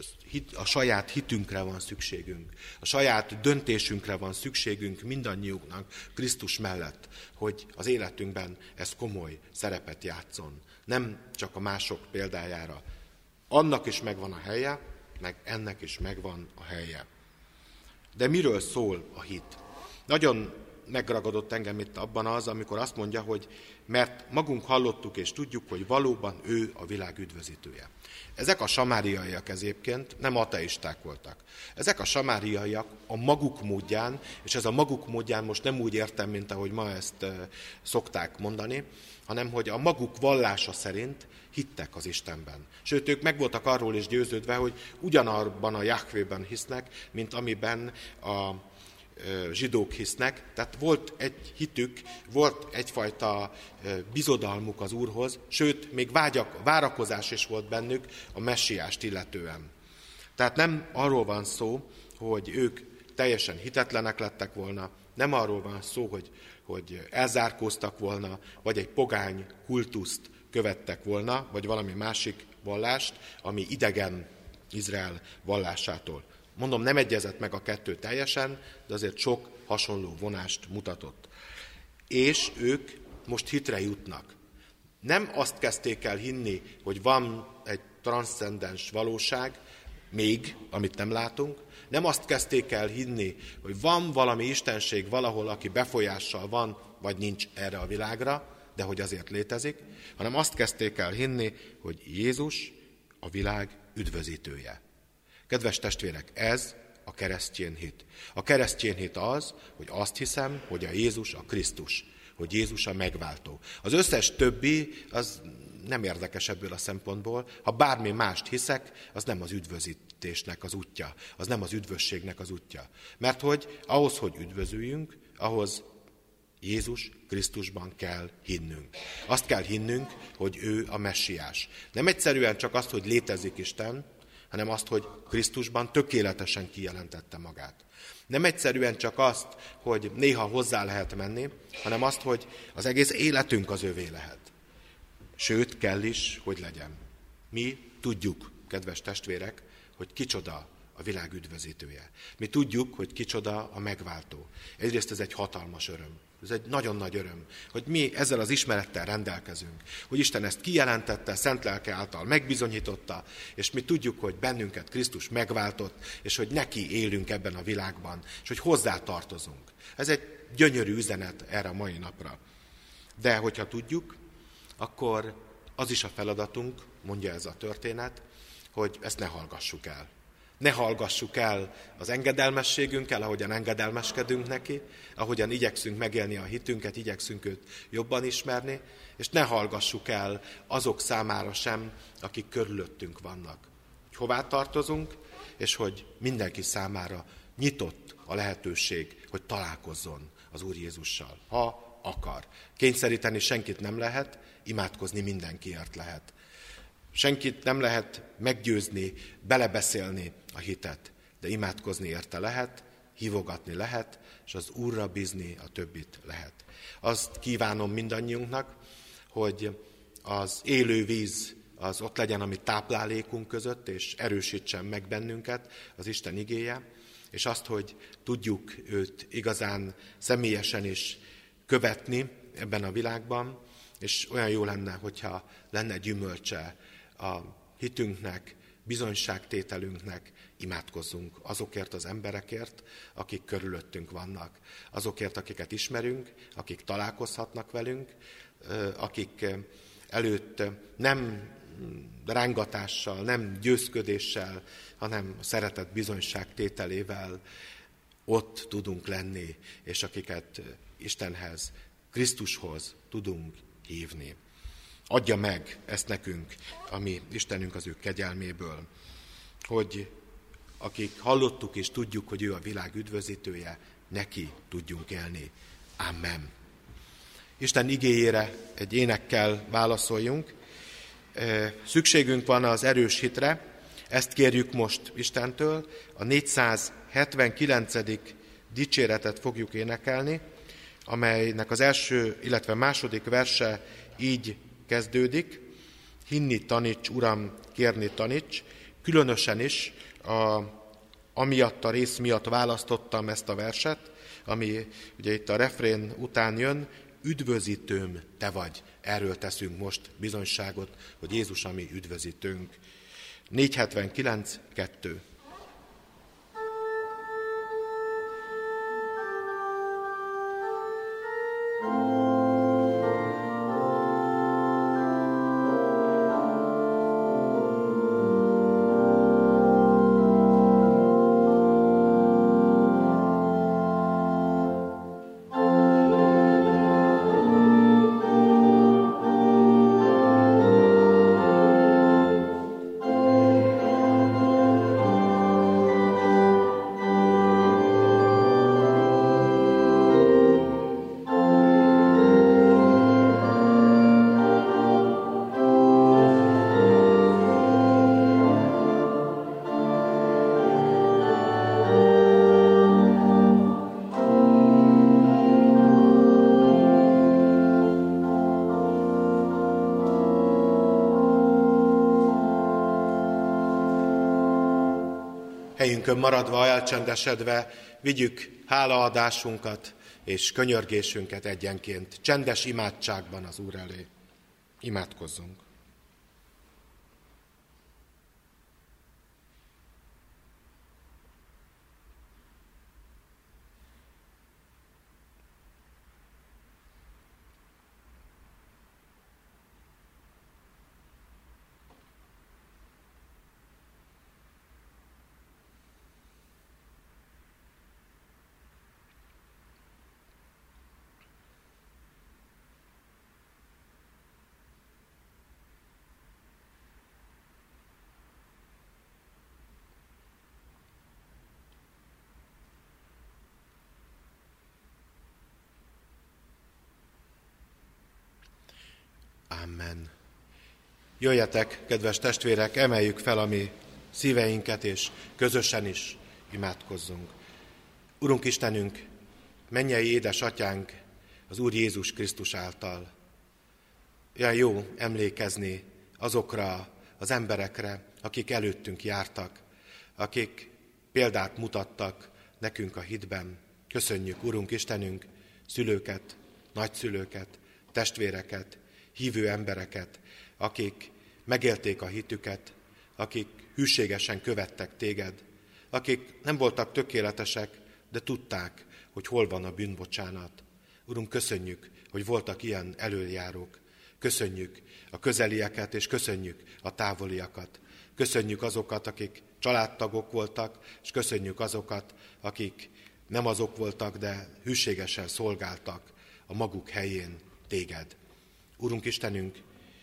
A saját hitünkre van szükségünk, a saját döntésünkre van szükségünk mindannyiunknak Krisztus mellett, hogy az életünkben ez komoly szerepet játszon. Nem csak a mások példájára. Annak is megvan a helye, meg ennek is megvan a helye. De miről szól a hit? Nagyon megragadott engem itt abban az, amikor azt mondja, hogy mert magunk hallottuk és tudjuk, hogy valóban ő a világ üdvözítője. Ezek a samáriaiak egyébként nem ateisták voltak. Ezek a samáriaiak a maguk módján, és ez a maguk módján most nem úgy értem, mint ahogy ma ezt szokták mondani, hanem hogy a maguk vallása szerint hittek az Istenben. Sőt, ők meg voltak arról is győződve, hogy ugyanabban a Jahvében hisznek, mint amiben a zsidók hisznek. Tehát volt egy hitük, volt egyfajta bizodalmuk az Úrhoz, sőt, még várakozás is volt bennük a messiást illetően. Tehát nem arról van szó, hogy ők teljesen hitetlenek lettek volna, nem arról van szó, hogy elzárkóztak volna, vagy egy pogány kultuszt követtek volna, vagy valami másik vallást, ami idegen Izrael vallásától. Mondom, nem egyezett meg a kettő teljesen, de azért sok hasonló vonást mutatott. És ők most hitre jutnak. Nem azt kezdték el hinni, hogy van egy transzcendens valóság, még, amit nem látunk, nem azt kezdték el hinni, hogy van valami istenség valahol, aki befolyással van, vagy nincs erre a világra, de hogy azért létezik, hanem azt kezdték el hinni, hogy Jézus a világ üdvözítője. Kedves testvérek, ez a keresztény hit. A keresztény hit az, hogy azt hiszem, hogy a Jézus a Krisztus, hogy Jézus a megváltó. Az összes többi, az nem érdekes ebből a szempontból. Ha bármi mást hiszek, az nem az üdvözítésnek az útja, az nem az üdvösségnek az útja. Mert hogy ahhoz, hogy üdvözüljünk, ahhoz Jézus Krisztusban kell hinnünk. Azt kell hinnünk, hogy ő a messiás. Nem egyszerűen csak azt, hogy létezik Isten, hanem azt, hogy Krisztusban tökéletesen kijelentette magát. Nem egyszerűen csak azt, hogy néha hozzá lehet menni, hanem azt, hogy az egész életünk az övé lehet. Sőt, kell is, hogy legyen. Mi tudjuk, kedves testvérek, hogy kicsoda a világ üdvözítője. Mi tudjuk, hogy kicsoda a megváltó. Egyrészt ez egy hatalmas öröm. Ez egy nagyon nagy öröm, hogy mi ezzel az ismerettel rendelkezünk, hogy Isten ezt kijelentette, szent lelke által megbizonyította, és mi tudjuk, hogy bennünket Krisztus megváltott, és hogy neki élünk ebben a világban, és hogy hozzá tartozunk. Ez egy gyönyörű üzenet erre a mai napra. De hogyha tudjuk, akkor az is a feladatunk, mondja ez a történet, hogy ezt ne hallgassuk el. Ne hallgassuk el az engedelmességünkkel, ahogyan engedelmeskedünk neki, ahogyan igyekszünk megélni a hitünket, igyekszünk őt jobban ismerni, és ne hallgassuk el azok számára sem, akik körülöttünk vannak. Hogy hová tartozunk, és hogy mindenki számára nyitott a lehetőség, hogy találkozzon az Úr Jézussal, ha akar. Kényszeríteni senkit nem lehet, imádkozni mindenkiért lehet. Senkit nem lehet meggyőzni, belebeszélni a hitet, de imádkozni érte lehet, hívogatni lehet, és az Úrra bízni a többit lehet. Azt kívánom mindannyiunknak, hogy az élő víz az ott legyen a mi táplálékunk között, és erősítsen meg bennünket az Isten igéje, és azt, hogy tudjuk őt igazán személyesen is követni ebben a világban, és olyan jó lenne, hogyha lenne gyümölcse a hitünknek, bizonyságtételünknek, imádkozzunk azokért az emberekért, akik körülöttünk vannak, azokért, akiket ismerünk, akik találkozhatnak velünk, akik előtt nem rángatással, nem győzködéssel, hanem szeretet bizonyságtételével ott tudunk lenni, és akiket Istenhez, Krisztushoz tudunk hívni. Adja meg ezt nekünk, ami Istenünk az ő kegyelméből, hogy akik hallottuk és tudjuk, hogy ő a világ üdvözítője, neki tudjunk élni. Amen. Isten igéjére egy énekkel válaszoljunk. Szükségünk van az erős hitre, ezt kérjük most Istentől. A 479. dicséretet fogjuk énekelni, amelynek az első, illetve második verse így kezdődik. Hinni taníts, Uram, kérni taníts. Különösen is amiatt a rész miatt választottam ezt a verset, ami ugye itt a refrén után jön, üdvözítőm te vagy. Erről teszünk most bizonyságot, hogy Jézus a mi üdvözítőnk. 479.2. Helyünkön maradva, elcsendesedve, vigyük hálaadásunkat és könyörgésünket egyenként csendes imádságban az Úr elé. Imádkozzunk! Amen. Jöjjetek, kedves testvérek, emeljük fel a mi szíveinket, és közösen is imádkozzunk. Urunk Istenünk, mennyei édesatyánk az Úr Jézus Krisztus által. Olyan jó emlékezni azokra az emberekre, akik előttünk jártak, akik példát mutattak nekünk a hitben. Köszönjük, Urunk Istenünk, szülőket, nagyszülőket, testvéreket, hívő embereket, akik megélték a hitüket, akik hűségesen követtek téged, akik nem voltak tökéletesek, de tudták, hogy hol van a bűnbocsánat. Urunk, köszönjük, hogy voltak ilyen elöljárók. Köszönjük a közelieket, és köszönjük a távoliakat. Köszönjük azokat, akik családtagok voltak, és köszönjük azokat, akik nem azok voltak, de hűségesen szolgáltak a maguk helyén téged. Urunk Istenünk,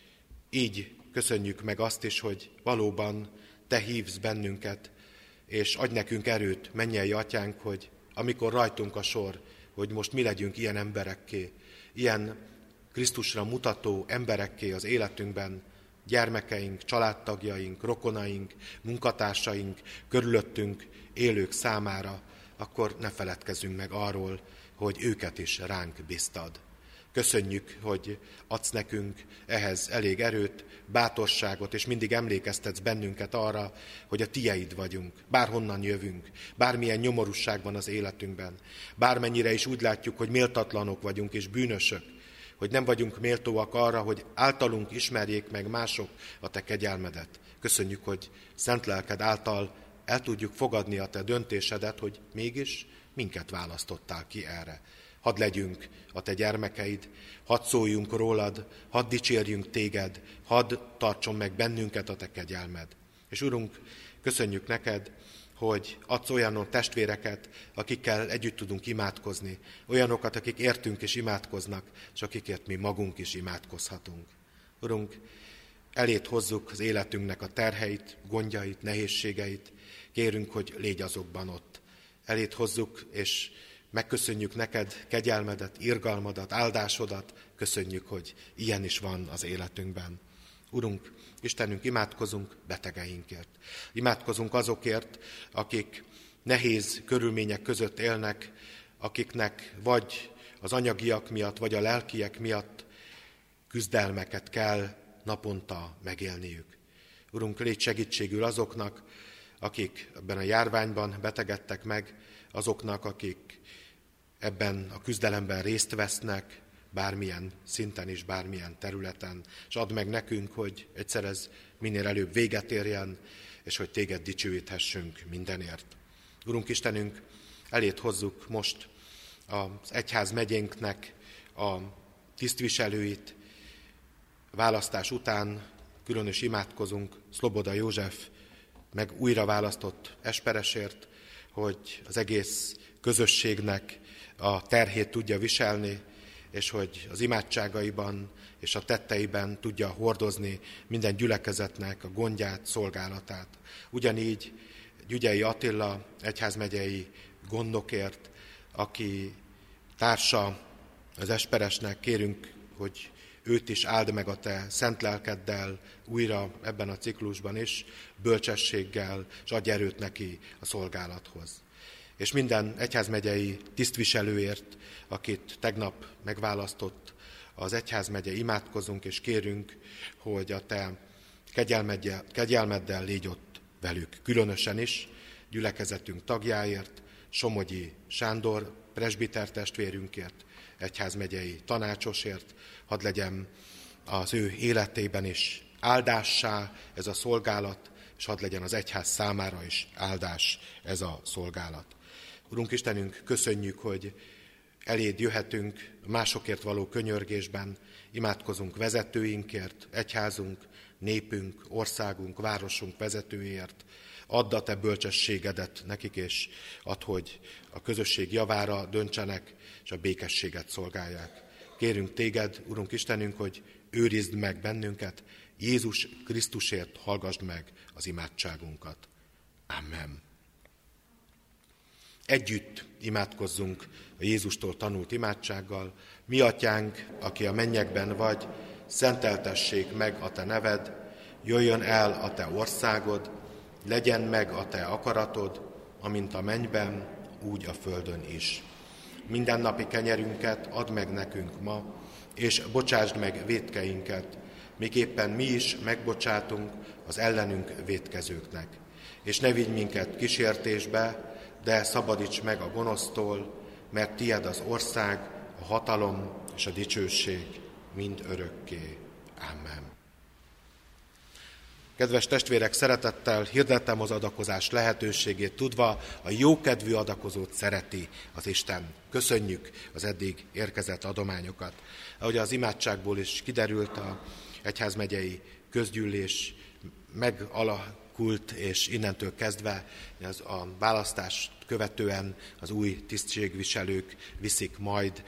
így köszönjük meg azt is, hogy valóban te hívsz bennünket, és adj nekünk erőt, mennyei atyánk, hogy amikor rajtunk a sor, hogy most mi legyünk ilyen emberekké, ilyen Krisztusra mutató emberekké az életünkben, gyermekeink, családtagjaink, rokonaink, munkatársaink, körülöttünk élők számára, akkor ne feledkezzünk meg arról, hogy őket is ránk bíztad. Köszönjük, hogy adsz nekünk ehhez elég erőt, bátorságot, és mindig emlékeztetsz bennünket arra, hogy a tieid vagyunk, bárhonnan jövünk, bármilyen nyomorúság van az életünkben, bármennyire is úgy látjuk, hogy méltatlanok vagyunk és bűnösök, hogy nem vagyunk méltóak arra, hogy általunk ismerjék meg mások a te kegyelmedet. Köszönjük, hogy szent lelked által el tudjuk fogadni a te döntésedet, hogy mégis minket választottál ki erre. Hadd legyünk a te gyermekeid, hadd szóljunk rólad, hadd dicsérjünk téged, hadd tartson meg bennünket a te kegyelmed. És Urunk, köszönjük neked, hogy adsz olyan testvéreket, akikkel együtt tudunk imádkozni, olyanokat, akik értünk és imádkoznak, és akikért mi magunk is imádkozhatunk. Urunk, eléd hozzuk az életünknek a terheit, gondjait, nehézségeit, kérünk, hogy légy azokban ott. Eléd hozzuk, és megköszönjük neked kegyelmedet, irgalmadat, áldásodat, köszönjük, hogy ilyen is van az életünkben. Urunk, Istenünk, imádkozunk betegeinkért. Imádkozunk azokért, akik nehéz körülmények között élnek, akiknek vagy az anyagiak miatt, vagy a lelkiek miatt küzdelmeket kell naponta megélniük. Urunk, légy segítségül azoknak, akik ebben a járványban betegedtek meg, azoknak, akik ebben a küzdelemben részt vesznek, bármilyen szinten és bármilyen területen, és add meg nekünk, hogy egyszer ez minél előbb véget érjen, és hogy téged dicsőíthessünk mindenért. Urunk Istenünk, eléd hozzuk most az egyházmegyénknek a tisztviselőit. Választás után különös imádkozunk Szloboda József meg újra választott esperesért, hogy az egész közösségnek a terhét tudja viselni, és hogy az imádságaiban és a tetteiben tudja hordozni minden gyülekezetnek a gondját, szolgálatát. Ugyanígy Gyügyei Attila egyházmegyei gondnokért, aki társa az esperesnek, kérünk, hogy őt is áld meg a te szent lelkeddel újra ebben a ciklusban is, bölcsességgel, és adj erőt neki a szolgálathoz. És minden egyházmegyei tisztviselőért, akit tegnap megválasztott az egyházmegye, imádkozunk és kérünk, hogy a te kegyelmeddel légy ott velük. Különösen is gyülekezetünk tagjáért, Somogyi Sándor presbiter testvérünkért, egyházmegyei tanácsosért, hadd legyen az ő életében is áldássá ez a szolgálat, és hadd legyen az egyház számára is áldás ez a szolgálat. Urunk Istenünk, köszönjük, hogy eléd jöhetünk másokért való könyörgésben, imádkozunk vezetőinkért, egyházunk, népünk, országunk, városunk vezetőiért. Add a te bölcsességedet nekik, és add, hogy a közösség javára döntsenek, és a békességet szolgálják. Kérünk téged, Urunk Istenünk, hogy őrizd meg bennünket, Jézus Krisztusért hallgasd meg az imádságunkat. Amen. Együtt imádkozzunk a Jézustól tanult imádsággal. Mi atyánk, aki a mennyekben vagy, szenteltessék meg a te neved, jöjjön el a te országod, legyen meg a te akaratod, amint a mennyben, úgy a földön is. Mindennapi kenyerünket add meg nekünk ma, és bocsásd meg vétkeinket, miképpen mi is megbocsátunk az ellenünk vétkezőknek. És ne vigy minket kísértésbe, de szabadíts meg a gonosztól, mert tied az ország, a hatalom és a dicsőség mind örökké. Amen. Kedves testvérek, szeretettel hirdettem az adakozás lehetőségét, tudva a jókedvű adakozót szereti az Isten. Köszönjük az eddig érkezett adományokat. Ahogy az imádságból is kiderült, a egyházmegyei közgyűlés megalakult, és innentől kezdve a választást követően az új tisztségviselők viszik majd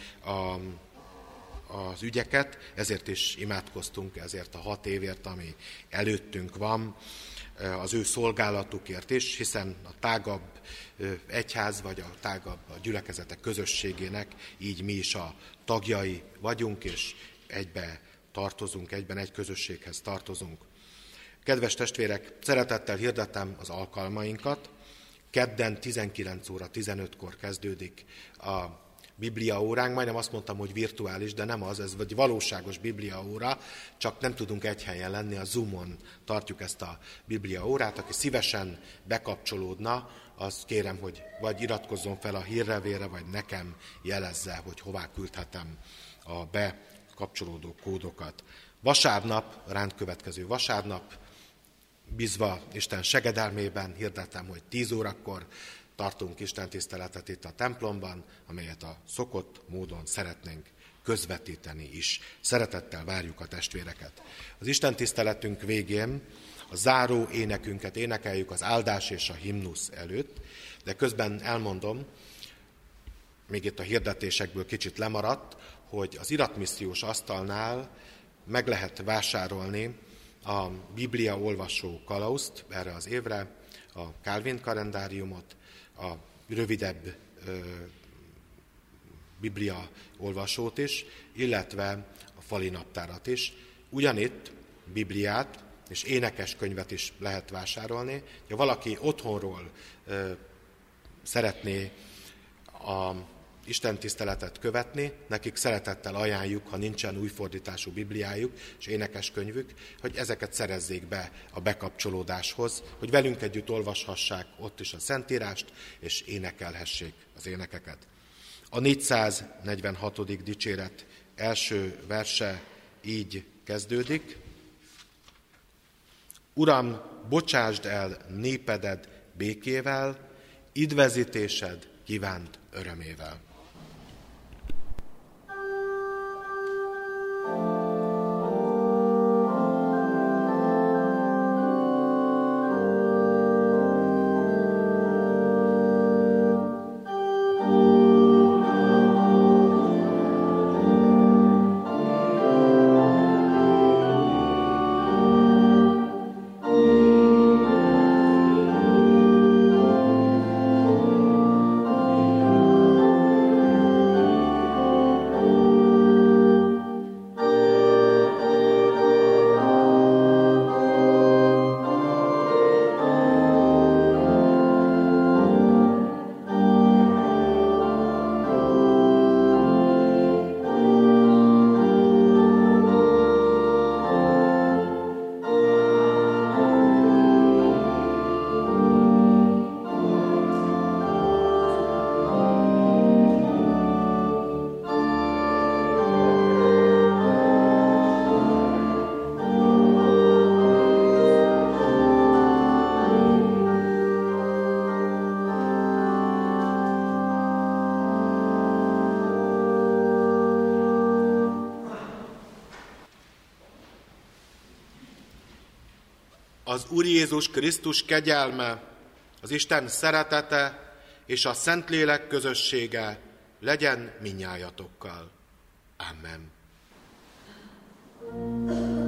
az ügyeket, ezért is imádkoztunk, ezért a 6 évért, ami előttünk van, az ő szolgálatukért is, hiszen a tágabb egyház, vagy a tágabb a gyülekezetek közösségének, így mi is a tagjai vagyunk, és egybe tartozunk, egyben egy közösséghez tartozunk. Kedves testvérek, szeretettel hirdettem az alkalmainkat. kedden 19 óra 15-kor kezdődik a Biblia óránk, majdnem azt mondtam, hogy virtuális, de nem az, ez vagy valóságos Biblia óra, csak nem tudunk egy helyen lenni, a Zoomon tartjuk ezt a Biblia órát. Aki szívesen bekapcsolódna, azt kérem, hogy vagy iratkozzon fel a hírlevélre, vagy nekem jelezze, hogy hová küldhetem a bekapcsolódó kódokat. Vasárnap, ránk következő vasárnap, bízva Isten segedelmében hirdetem, hogy 10 órakor tartunk istentiszteletet itt a templomban, amelyet a szokott módon szeretnénk közvetíteni is. Szeretettel várjuk a testvéreket. Az istentiszteletünk végén a záró énekünket énekeljük az áldás és a himnusz előtt, de közben elmondom, még itt a hirdetésekből kicsit lemaradt, hogy az iratmissziós asztalnál meg lehet vásárolni a Biblia olvasó kalauzt erre az évre, a Calvin kalendáriumot, a rövidebb Biblia olvasót is, illetve a fali naptárat is. Ugyanitt Bibliát és énekeskönyvet is lehet vásárolni. Ha valaki otthonról szeretné a istentiszteletet követni, nekik szeretettel ajánljuk, ha nincsen új fordítású Bibliájuk és énekeskönyvük, hogy ezeket szerezzék be a bekapcsolódáshoz, hogy velünk együtt olvashassák ott is a Szentírást, és énekelhessék az énekeket. A 446. dicséret első verse így kezdődik. Uram, bocsásd el népeded békével, idvezítésed kívánt örömével. Az Úr Jézus Krisztus kegyelme, az Isten szeretete és a Szentlélek közössége legyen mindnyájatokkal. Amen.